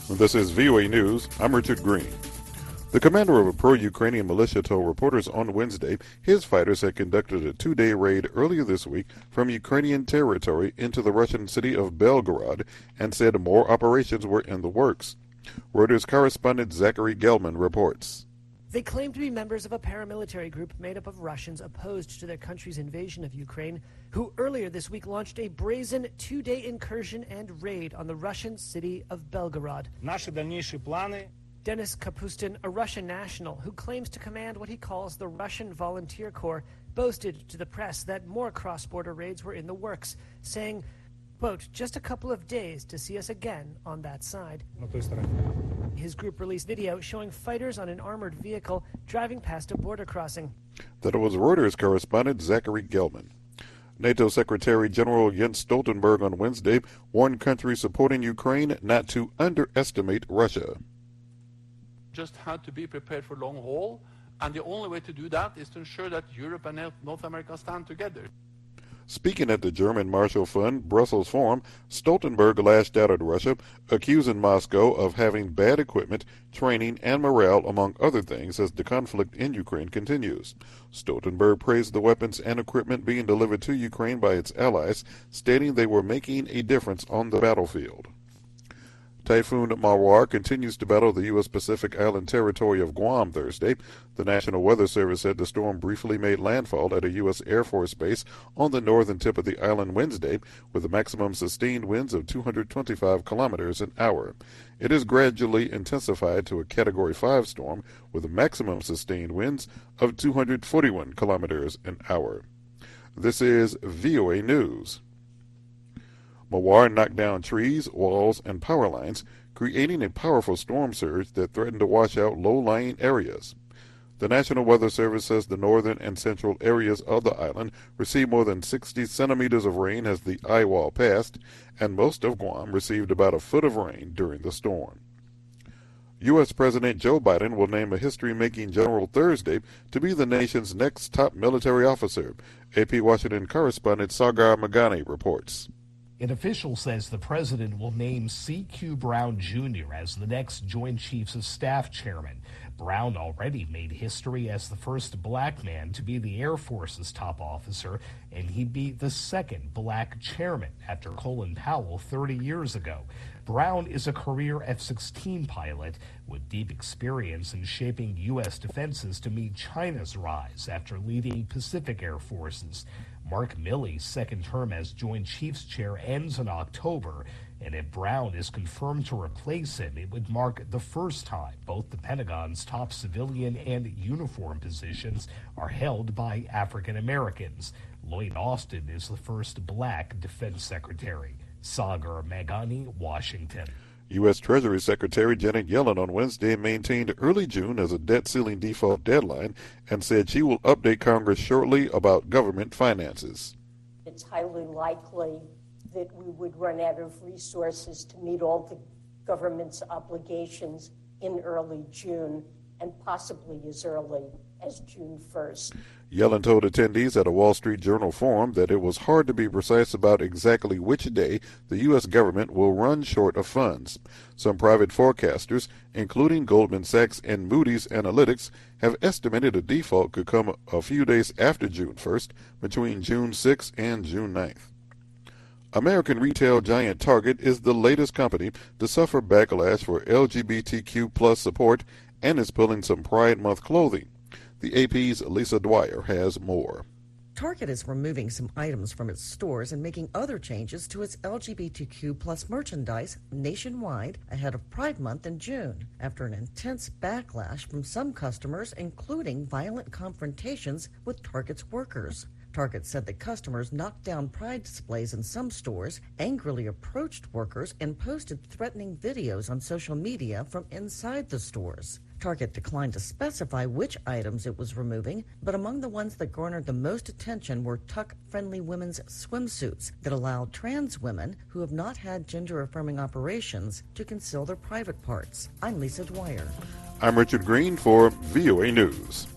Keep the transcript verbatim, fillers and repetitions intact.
This is V O A News. I'm Richard Green. The commander of a pro-Ukrainian militia told reporters on Wednesday his fighters had conducted a two-day raid earlier this week from Ukrainian territory into the Russian city of Belgorod and said more operations were in the works. Reuters correspondent Zachary Gelman reports. They claim to be members of a paramilitary group made up of Russians opposed to their country's invasion of Ukraine, who earlier this week launched a brazen two-day incursion and raid on the Russian city of Belgorod. Наши дальнейшие планы. Denis Kapustin, a Russian national who claims to command what he calls the Russian Volunteer Corps, boasted to the press that more cross-border raids were in the works, saying, quote, just a couple of days to see us again on that side. His group released video showing fighters on an armored vehicle driving past a border crossing. That was Reuters correspondent Zachary Gelman. NATO Secretary General Jens Stoltenberg on Wednesday warned countries supporting Ukraine not to underestimate Russia. Just had to be prepared for long haul, and the only way to do that is to ensure that Europe and North America stand together. Speaking at the German Marshall Fund Brussels Forum, Stoltenberg lashed out at Russia, accusing Moscow of having bad equipment, training, and morale, among other things, as the conflict in Ukraine continues. Stoltenberg praised the weapons and equipment being delivered to Ukraine by its allies, stating they were making a difference on the battlefield. Typhoon Mawar continues to battle the U S Pacific island territory of Guam Thursday. The National Weather Service said the storm briefly made landfall at a U S Air Force base on the northern tip of the island Wednesday, with a maximum sustained winds of two hundred twenty-five kilometers an hour. It has gradually intensified to a Category five storm with a maximum sustained winds of two hundred forty-one kilometers an hour. This is V O A News. Mawar knocked down trees, walls, and power lines, creating a powerful storm surge that threatened to wash out low-lying areas. The National Weather Service says the northern and central areas of the island received more than sixty centimeters of rain as the eye wall passed, and most of Guam received about a foot of rain during the storm. U S President Joe Biden will name a history-making general Thursday to be the nation's next top military officer. A P Washington correspondent Sagar Magani reports. An official says the president will name C Q Brown Junior as the next Joint Chiefs of Staff chairman. Brown already made history as the first black man to be the Air Force's top officer, and he'd be the second black chairman after Colin Powell thirty years ago. Brown is a career F sixteen pilot with deep experience in shaping U S defenses to meet China's rise after leading Pacific Air Forces. Mark Milley's second term as Joint Chiefs Chair ends in October, and if Brown is confirmed to replace him, it would mark the first time both the Pentagon's top civilian and uniform positions are held by African Americans. Lloyd Austin is the first black defense secretary. Sagar Magani, Washington. U S Treasury Secretary Janet Yellen on Wednesday maintained early June as a debt ceiling default deadline and said she will update Congress shortly about government finances. It's highly likely that we would run out of resources to meet all the government's obligations in early June, and possibly as early as June first. Yellen told attendees at a Wall Street Journal forum that it was hard to be precise about exactly which day the U S government will run short of funds. Some private forecasters, including Goldman Sachs and Moody's Analytics, have estimated a default could come a few days after June first, between June sixth and June ninth. American retail giant Target is the latest company to suffer backlash for L G B T Q plus support and is pulling some Pride Month clothing. The A P's Lisa Dwyer has more. Target is removing some items from its stores and making other changes to its L G B T Q plus merchandise nationwide ahead of Pride Month in June, after an intense backlash from some customers, including violent confrontations with Target's workers. Target said that customers knocked down Pride displays in some stores, angrily approached workers, and posted threatening videos on social media from inside the stores. Target declined to specify which items it was removing, but among the ones that garnered the most attention were tuck-friendly women's swimsuits that allowed trans women who have not had gender-affirming operations to conceal their private parts. I'm Lisa Dwyer. I'm Richard Green for V O A News.